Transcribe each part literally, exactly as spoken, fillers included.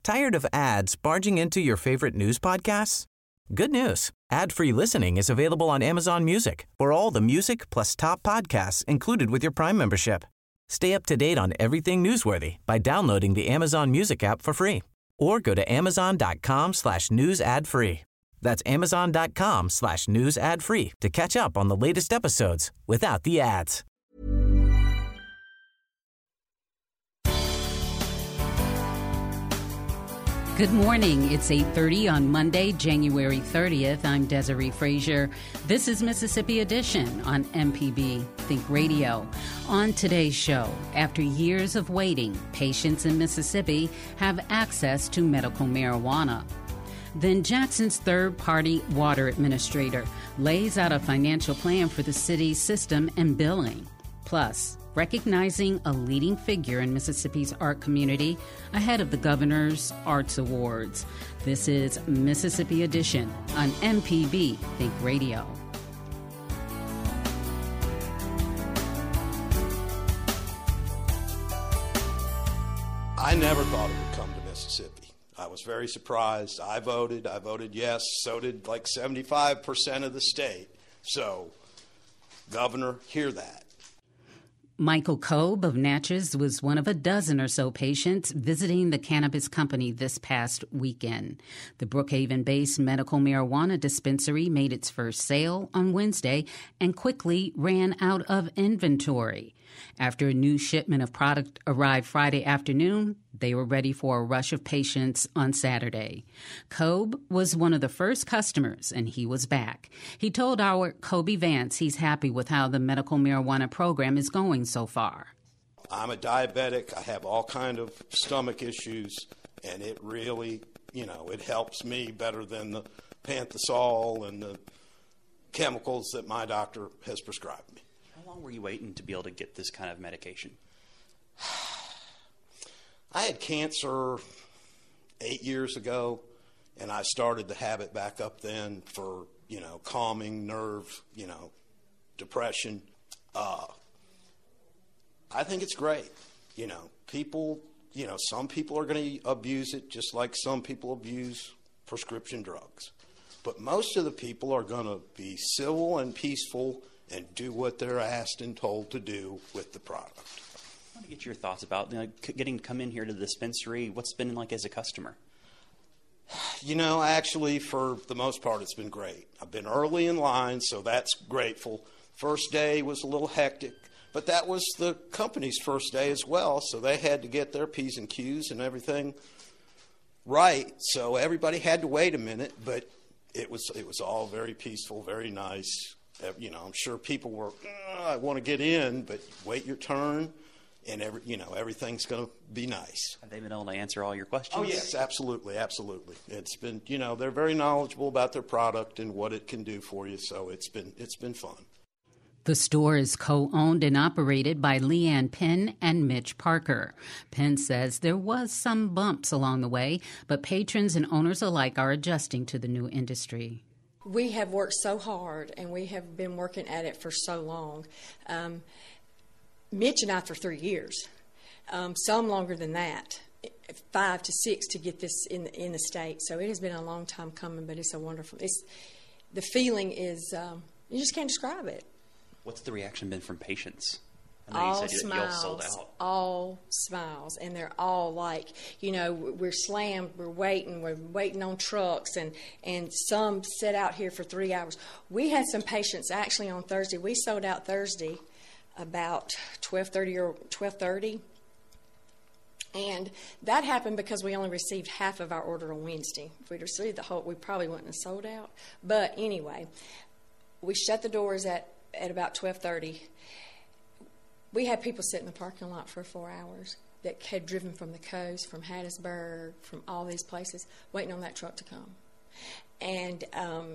Tired of ads barging into your favorite news podcasts? Good news. Ad-free listening is available on Amazon Music for all the music plus top podcasts included with your Prime membership. Stay up to date on everything newsworthy by downloading the Amazon Music app for free or go to amazon.com slash news ad free. That's amazon.com slash news ad free to catch up on the latest episodes without the ads. Good morning. It's eight thirty on Monday, January thirtieth. I'm Desiree Frazier. This is Mississippi Edition on M P B Think Radio. On today's show, after years of waiting, patients in Mississippi have access to medical marijuana. Then Jackson's third-party water administrator lays out a financial plan for the city's system and billing. Plus, recognizing a leading figure in Mississippi's art community ahead of the Governor's Arts Awards. This is Mississippi Edition on M P B Think Radio. I never thought it would come to Mississippi. I was very surprised. I voted. I voted yes. So did like seventy-five percent of the state. So, Governor, hear that. Michael Kobe of Natchez was one of a dozen or so patients visiting the cannabis company this past weekend. The Brookhaven-based medical marijuana dispensary made its first sale on Wednesday and quickly ran out of inventory. After a new shipment of product arrived Friday afternoon, they were ready for a rush of patients on Saturday. Kobe was one of the first customers, and he was back. He told our Kobe Vance he's happy with how the medical marijuana program is going so far. I'm a diabetic. I have all kind of stomach issues, and it really, you know, it helps me better than the Panthisol and the chemicals that my doctor has prescribed me. How long were you waiting to be able to get this kind of medication? I had cancer eight years ago, and I started to have it back up then for, you know, calming, nerve, you know, depression. Uh, I think it's great. You know, people, you know, some people are going to abuse it just like some people abuse prescription drugs. But most of the people are going to be civil and peaceful and do what they're asked and told to do with the product. I want to get your thoughts about, you know, getting to come in here to the dispensary. What's it been like as a customer? You know, actually, for the most part, it's been great. I've been early in line, so that's grateful. First day was a little hectic, but that was the company's first day as well, so they had to get their P's and Q's and everything right. So everybody had to wait a minute, but it was it was all very peaceful, very nice. You know, I'm sure people were, oh, I want to get in, but wait your turn, and every, you know, everything's going to be nice. Have they been able to answer all your questions? Oh, yes, absolutely, absolutely. It's been, you know, they're very knowledgeable about their product and what it can do for you, so it's been it's been fun. The store is co-owned and operated by Leanne Penn and Mitch Parker. Penn says there was some bumps along the way, but patrons and owners alike are adjusting to the new industry. We have worked so hard, and we have been working at it for so long. Um, Mitch and I for three years, um, some longer than that, five to six to get this in the, in the state. So it has been a long time coming, but it's a wonderful. It's the feeling is um, you just can't describe it. What's the reaction been from patients? I know all you said smiles, you all sold out. All smiles, and they're all like, you know, we're slammed, we're waiting, we're waiting on trucks, and, and some sit out here for three hours. We had some patients actually on Thursday. We sold out Thursday about twelve thirty or twelve thirty, and that happened because we only received half of our order on Wednesday. If we'd received the whole, we probably wouldn't have sold out. But anyway, we shut the doors at, at about twelve thirty. We had people sit in the parking lot for four hours that had driven from the coast, from Hattiesburg, from all these places, waiting on that truck to come. And um,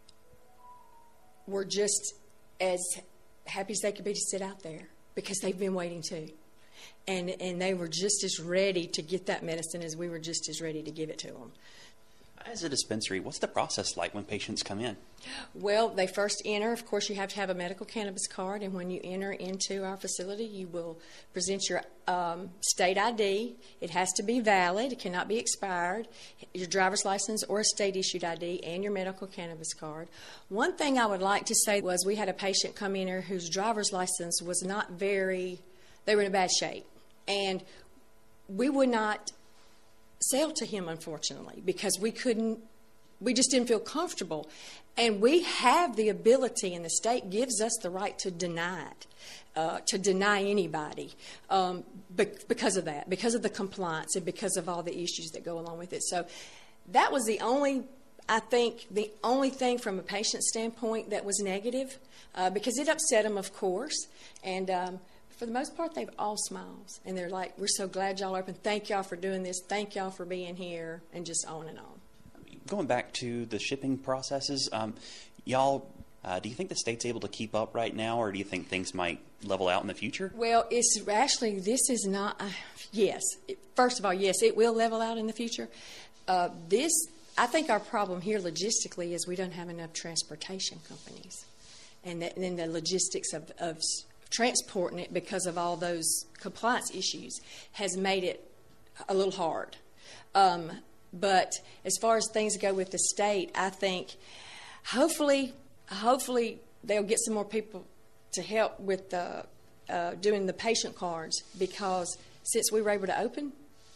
we're just as happy as they could be to sit out there because they've been waiting too. And and they were just as ready to get that medicine as we were just as ready to give it to them. As a dispensary, what's the process like when patients come in? Well, they first enter. Of course, you have to have a medical cannabis card, and when you enter into our facility, you will present your um, state I D. It has to be valid. It cannot be expired. Your driver's license or a state-issued I D and your medical cannabis card. One thing I would like to say was we had a patient come in here whose driver's license was not very, they were in a bad shape. And we would not sell to him, unfortunately, because we couldn't, we just didn't feel comfortable. And we have the ability, and the state gives us the right to deny it, uh, to deny anybody um, be- because of that, because of the compliance and because of all the issues that go along with it. So that was the only, I think, the only thing from a patient standpoint that was negative, uh, because it upset them, of course. And um, for the most part, they've all smiles. And they're like, we're so glad y'all are open. Thank y'all for doing this. Thank y'all for being here, and just on and on. Going back to the shipping processes, um, y'all, uh, do you think the state's able to keep up right now, or do you think things might level out in the future? Well, it's actually, this is not, uh, yes. First of all, yes, it will level out in the future. Uh, this, I think our problem here logistically is we don't have enough transportation companies. And then the logistics of, of transporting it because of all those compliance issues has made it a little hard. Um, But as far as things go with the state, I think hopefully, hopefully they'll get some more people to help with the, uh, doing the patient cards, because since we were able to open,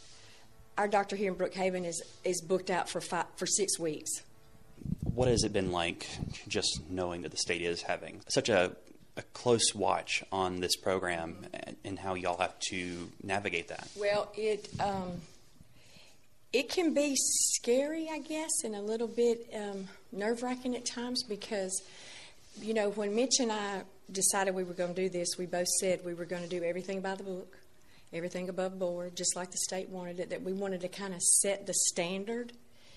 our doctor here in Brookhaven is, is booked out for five, for six weeks. What has it been like just knowing that the state is having such a, a close watch on this program, and, and how y'all have to navigate that? Well, it... Um, It can be scary, I guess, and a little bit um, nerve-wracking at times, because, you know, when Mitch and I decided we were going to do this, we both said we were going to do everything by the book, everything above board, just like the state wanted it, that we wanted to kind of set the standard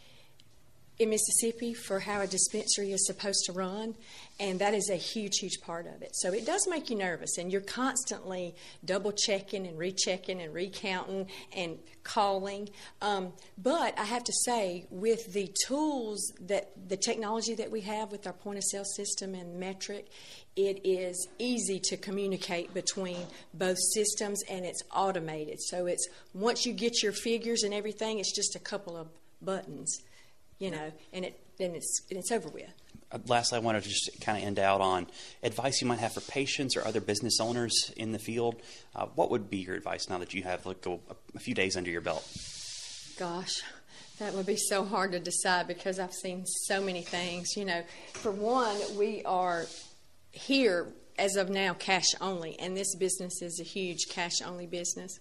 in Mississippi for how a dispensary is supposed to run, and that is a huge, huge part of it. So it does make you nervous, and you're constantly double-checking and rechecking and recounting and calling. Um, but I have to say, with the tools, that the technology that we have with our point-of-sale system and metric, it is easy to communicate between both systems, and it's automated. So it's, once you get your figures and everything, it's just a couple of buttons. You know, and it and it's and it's over with. Uh, lastly, I wanted to just kind of end out on advice you might have for patients or other business owners in the field. Uh, what would be your advice now that you have like a, a few days under your belt? Gosh, that would be so hard to decide, because I've seen so many things. You know, for one, we are here as of now cash only, and this business is a huge cash only business.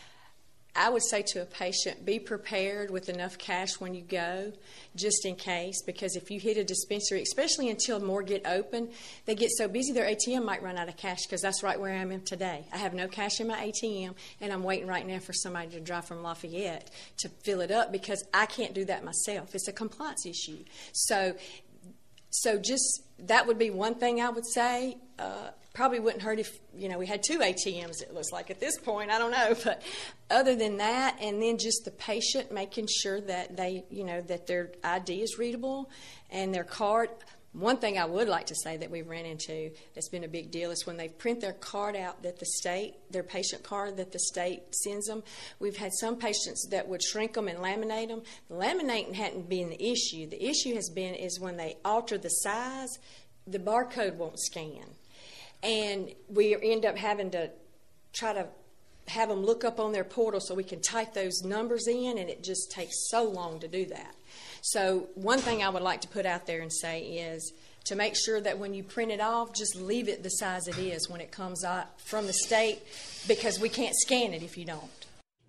I would say to a patient, be prepared with enough cash when you go, just in case, because if you hit a dispensary, especially until more get open, they get so busy their A T M might run out of cash, because that's right where I am today. I have no cash in my A T M, and I'm waiting right now for somebody to drive from Lafayette to fill it up, because I can't do that myself. It's a compliance issue. So, so just that would be one thing I would say. Uh, Probably wouldn't hurt if, you know, we had two A T Ms, it looks like at this point. I don't know. But other than that, and then just the patient making sure that they, you know, that their I D is readable and their card. One thing I would like to say that we ran into that's been a big deal is when they print their card out that the state, their patient card that the state sends them, we've had some patients that would shrink them and laminate them. The laminating hadn't been the issue. The issue has been is when they alter the size, the barcode won't scan. And we end up having to try to have them look up on their portal so we can type those numbers in, and it just takes so long to do that. So one thing I would like to put out there and say is to make sure that when you print it off, just leave it the size it is when it comes out from the state, because we can't scan it if you don't.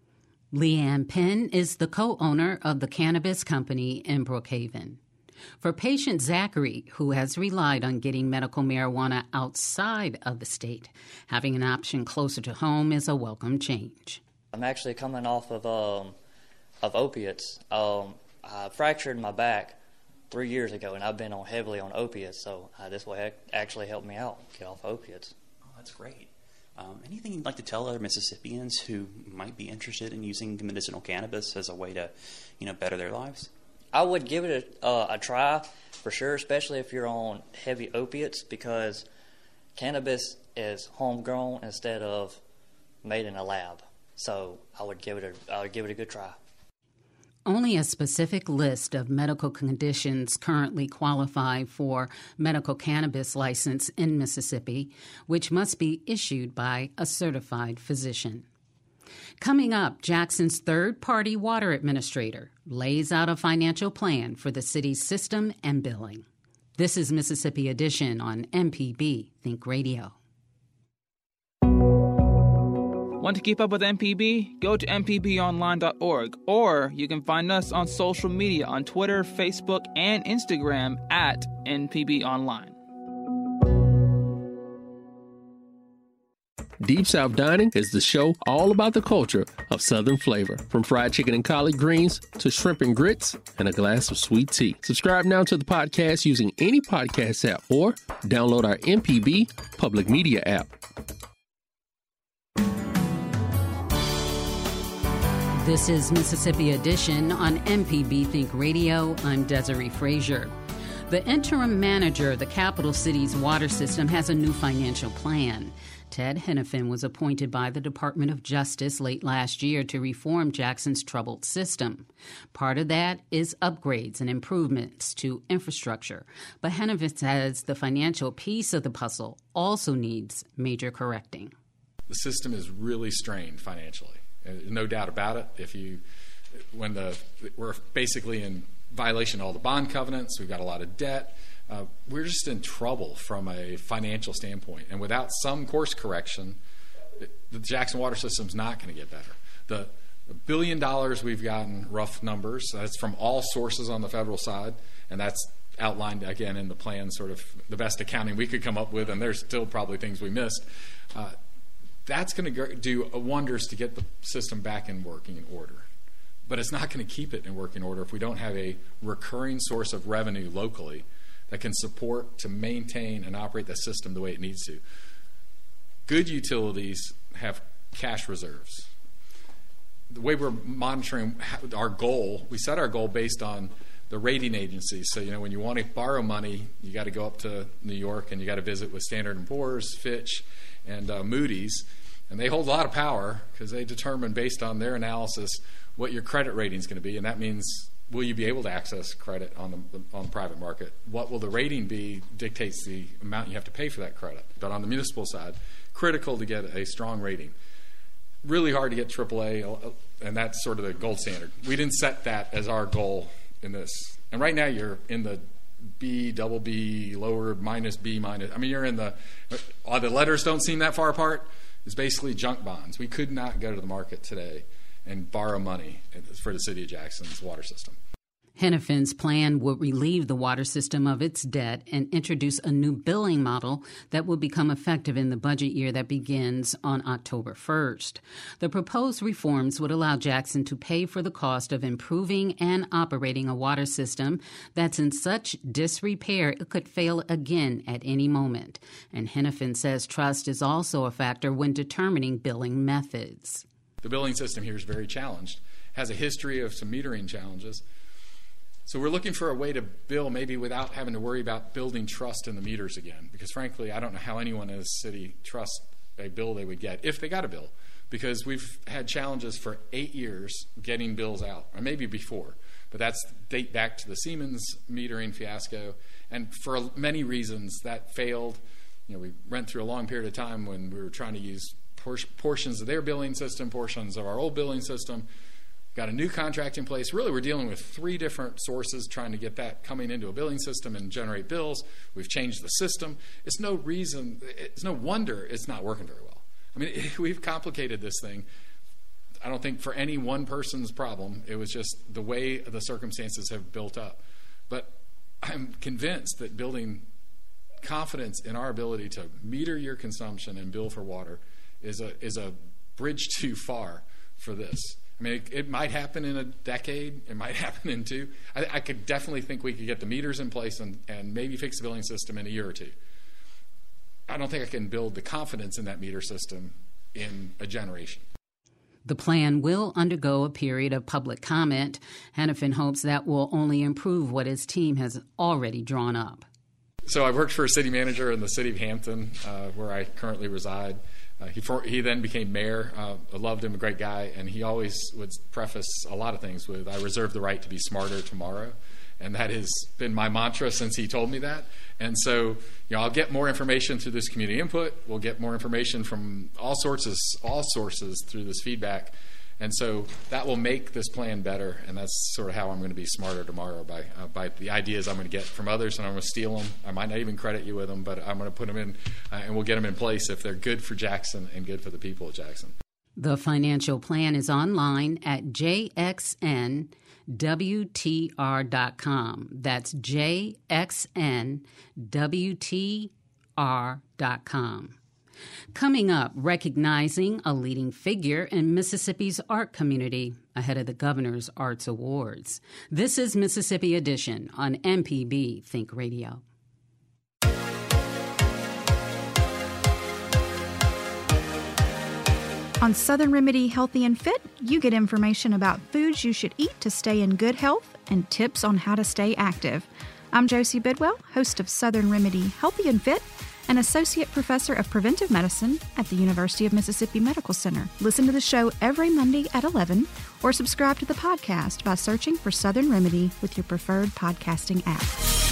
Leanne Penn is the co-owner of the cannabis company in Brookhaven. For patient Zachary, who has relied on getting medical marijuana outside of the state, having an option closer to home is a welcome change. I'm actually coming off of um, of opiates. Um, I fractured my back three years ago, and I've been on heavily on opiates, so uh, this will ha- actually help me out, get off opiates. Oh, that's great. Um, anything you'd like to tell other Mississippians who might be interested in using medicinal cannabis as a way to, you know, better their lives? I would give it a, uh, a try for sure, especially if you're on heavy opiates, because cannabis is homegrown instead of made in a lab. So I would give it a I would give it a good try. Only a specific list of medical conditions currently qualify for medical cannabis license in Mississippi, which must be issued by a certified physician. Coming up, Jackson's third-party water administrator lays out a financial plan for the city's system and billing. This is Mississippi Edition on M P B Think Radio. Want to keep up with M P B? Go to m p b online dot org, or you can find us on social media on Twitter, Facebook, and Instagram at M P B Online. Deep South Dining is the show all about the culture of Southern flavor, from fried chicken and collard greens to shrimp and grits and a glass of sweet tea. Subscribe now to the podcast using any podcast app or download our M P B public media app. This is Mississippi Edition on M P B Think Radio. I'm Desiree Frazier. The interim manager of the capital city's water system has a new financial plan. Ted Henifin was appointed by the Department of Justice late last year to reform Jackson's troubled system. Part of that is upgrades and improvements to infrastructure. But Henifin says the financial piece of the puzzle also needs major correcting. The system is really strained financially. No doubt about it. If you, when the we're basically in violation of all the bond covenants, we've got a lot of debt. Uh, we're just in trouble from a financial standpoint, and without some course correction, it, the Jackson water system's not going to get better. The, the billion dollars we've gotten, rough numbers, that's from all sources on the federal side, and that's outlined again in the plan, sort of the best accounting we could come up with, and there's still probably things we missed. Uh, That's going to do wonders to get the system back in working order. But it's not going to keep it in working order if we don't have a recurring source of revenue locally that can support to maintain and operate the system the way it needs to. Good utilities have cash reserves. The way we're monitoring our goal, we set our goal based on the rating agencies. So, you know, when you want to borrow money, you got to go up to New York and you got to visit with Standard and Poor's, Fitch, and uh, Moody's, and they hold a lot of power because they determine based on their analysis what your credit rating is going to be, and that means will you be able to access credit on the on the private market? What will the rating be dictates the amount you have to pay for that credit. But on the municipal side, critical to get a strong rating. Really hard to get triple A, and that's sort of the gold standard. We didn't set that as our goal in this, and right now you're in the B, double B, lower, minus B, minus. I mean, you're in the, uh, the letters don't seem that far apart. It's basically junk bonds. We could not go to the market today and borrow money for the city of Jackson's water system. Hennifin's plan would relieve the water system of its debt and introduce a new billing model that will become effective in the budget year that begins on October first. The proposed reforms would allow Jackson to pay for the cost of improving and operating a water system that's in such disrepair it could fail again at any moment. And Hennifin says trust is also a factor when determining billing methods. The billing system here is very challenged, has a history of some metering challenges. So we're looking for a way to bill maybe without having to worry about building trust in the meters again. Because frankly, I don't know how anyone in this city trusts a bill they would get if they got a bill. Because we've had challenges for eight years getting bills out, or maybe before. But that's date back to the Siemens metering fiasco. And for many reasons, that failed. You know, we went through a long period of time when we were trying to use por- portions of their billing system, portions of our old billing system. Got a new contract in place. Really, we're dealing with three different sources trying to get that coming into a billing system and generate bills. We've changed the system. It's no reason, it's no wonder it's not working very well. I mean, we've complicated this thing. I don't think for any one person's problem. It was just the way the circumstances have built up. But I'm convinced that building confidence in our ability to meter your consumption and bill for water is a is a bridge too far for this. I mean, it, it might happen in a decade. It might happen in two. I, I could definitely think we could get the meters in place and, and maybe fix the billing system in a year or two. I don't think I can build the confidence in that meter system in a generation. The plan will undergo a period of public comment. Hanifin hopes that will only improve what his team has already drawn up. So I worked for a city manager in the city of Hampton, uh, where I currently reside. Uh, he, for, he then became mayor. Uh, I loved him, a great guy, and he always would preface a lot of things with, "I reserve the right to be smarter tomorrow." And that has been my mantra since he told me that. And so, you know, I'll get more information through this community input. We'll get more information from all sorts of, all sources through this feedback. And so that will make this plan better, and that's sort of how I'm going to be smarter tomorrow, by uh, by the ideas I'm going to get from others, and I'm going to steal them. I might not even credit you with them, but I'm going to put them in, uh, and we'll get them in place if they're good for Jackson and good for the people of Jackson. The financial plan is online at j x n w t r dot com. That's j x n w t r dot com. Coming up, recognizing a leading figure in Mississippi's art community ahead of the Governor's Arts Awards. This is Mississippi Edition on M P B Think Radio. On Southern Remedy Healthy and Fit, you get information about foods you should eat to stay in good health and tips on how to stay active. I'm Josie Bidwell, host of Southern Remedy Healthy and Fit, an associate professor of preventive medicine at the University of Mississippi Medical Center. Listen to the show every Monday at eleven or subscribe to the podcast by searching for Southern Remedy with your preferred podcasting app.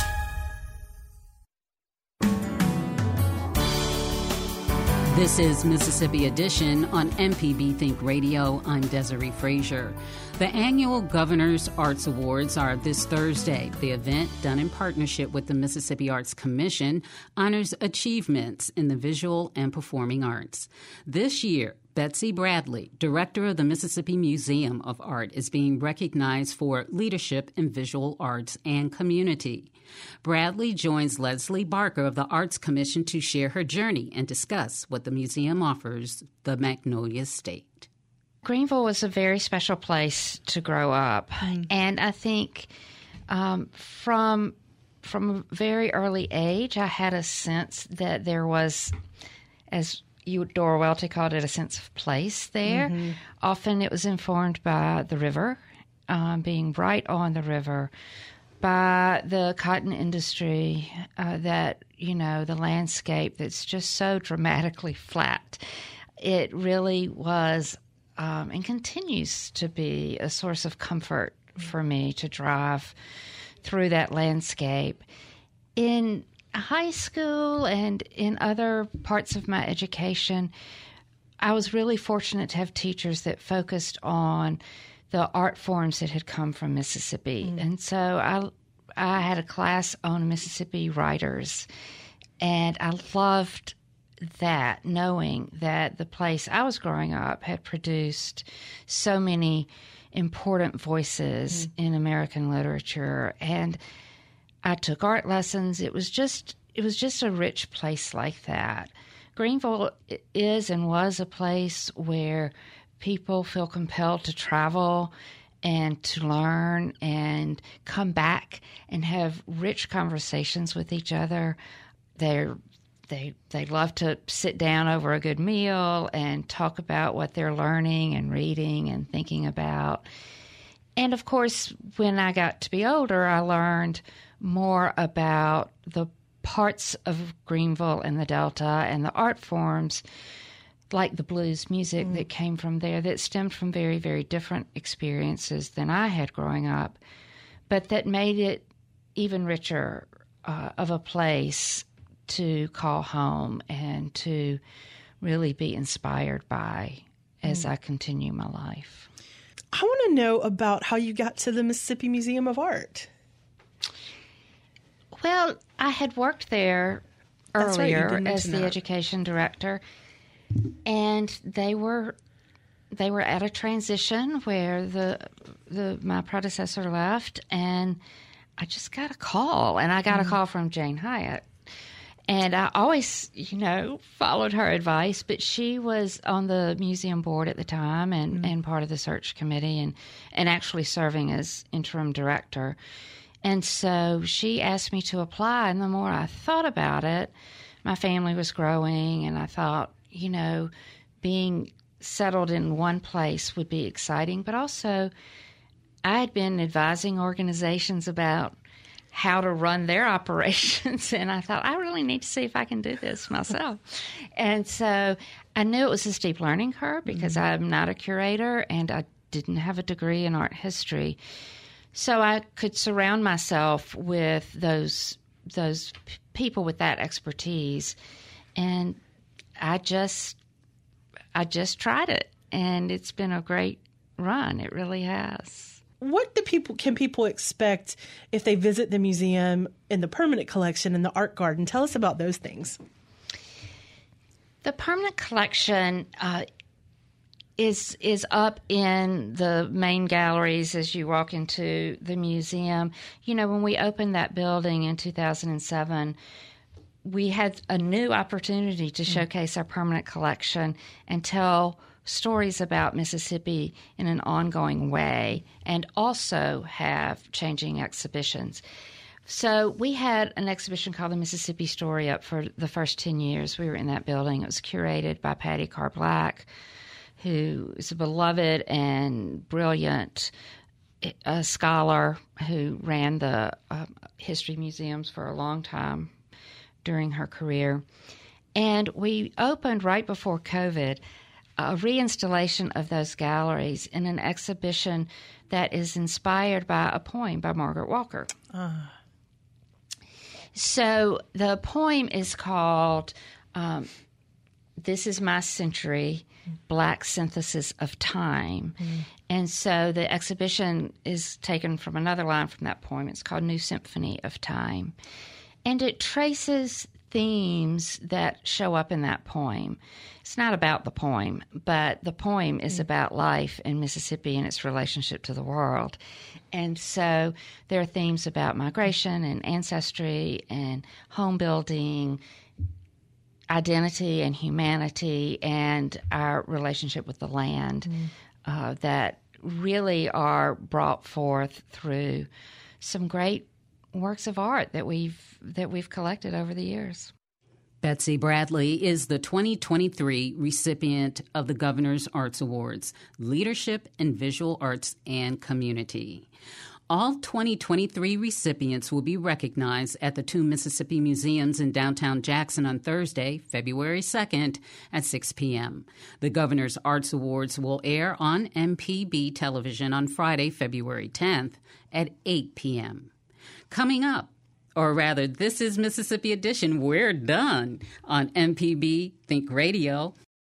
This is Mississippi Edition on M P B Think Radio. I'm Desiree Frazier. The annual Governor's Arts Awards are this Thursday. The event, done in partnership with the Mississippi Arts Commission, honors achievements in the visual and performing arts. This year, Betsy Bradley, director of the Mississippi Museum of Art, is being recognized for leadership in visual arts and community. Bradley joins Leslie Barker of the Arts Commission to share her journey and discuss what the museum offers the Magnolia State. Greenville was a very special place to grow up, mm. and I think um, from from a very early age, I had a sense that there was, as Eudora Welty called it, a sense of place there. Mm-hmm. Often it was informed by the river, um, being right on the river, by the cotton industry, uh, that, you know, the landscape that's just so dramatically flat. It really was um, and continues to be a source of comfort for me to drive through that landscape. In high school and in other parts of my education, I was really fortunate to have teachers that focused on the art forms that had come from Mississippi. Mm. And so I I had a class on Mississippi writers, and I loved that, knowing that the place I was growing up had produced so many important voices mm. in American literature. And I took art lessons. It was just it was just a rich place like that. Greenville is and was a place where people feel compelled to travel and to learn and come back and have rich conversations with each other. They're, they they love to sit down over a good meal and talk about what they're learning and reading and thinking about. And, of course, when I got to be older, I learned more about the parts of Greenville and the Delta and the art forms, like the blues music mm. that came from there, that stemmed from very, very different experiences than I had growing up, but that made it even richer uh, of a place to call home and to really be inspired by as mm. I continue my life. I want to know about how you got to the Mississippi Museum of Art. Well, I had worked there That's earlier right, as the that. education director, and they were they were at a transition where the the my predecessor left, and I just got a call, and I got mm. a call from Jane Hyatt. And I always, you know, followed her advice, but she was on the museum board at the time and, mm. and part of the search committee and, and actually serving as interim director. And so she asked me to apply, and the more I thought about it, my family was growing, and I thought, you know, being settled in one place would be exciting, but also I had been advising organizations about how to run their operations, and I thought, I really need to see if I can do this myself. And so I knew it was a steep learning curve because mm-hmm. I'm not a curator and I didn't have a degree in art history. So I could surround myself with those those p- people with that expertise, and I just I just tried it, and it's been a great run. It really has. What do people can people expect if they visit the museum in the permanent collection and the art garden? Tell us about those things. The permanent collection uh, is is up in the main galleries as you walk into the museum. You know, when we opened that building in two thousand seven, we had a new opportunity to showcase our permanent collection and tell stories about Mississippi in an ongoing way, and also have changing exhibitions. So we had an exhibition called the Mississippi Story up for the first ten years we were in that building. It was curated by Patty Carr Black, who is a beloved and brilliant uh, scholar who ran the uh, history museums for a long time during her career. And we opened right before COVID a reinstallation of those galleries in an exhibition that is inspired by a poem by Margaret Walker. Uh. So the poem is called um, This Is My Century, Black Synthesis of Time. Mm. And so the exhibition is taken from another line from that poem. It's called New Symphony of Time. And it traces themes that show up in that poem. It's not about the poem, but the poem is mm. about life in Mississippi and its relationship to the world. And so there are themes about migration and ancestry and home building, identity and humanity, and our relationship with the land mm. uh, that really are brought forth through some great works of art that we've that we've collected over the years. Betsy Bradley is the twenty twenty-three recipient of the Governor's Arts Awards, Leadership in Visual Arts and Community. All twenty twenty-three recipients will be recognized at the two Mississippi Museums in downtown Jackson on Thursday, February second at six p.m. The Governor's Arts Awards will air on M P B television on Friday, February tenth at eight p.m. Coming up, or rather, this is Mississippi Edition. We're done on M P B Think Radio.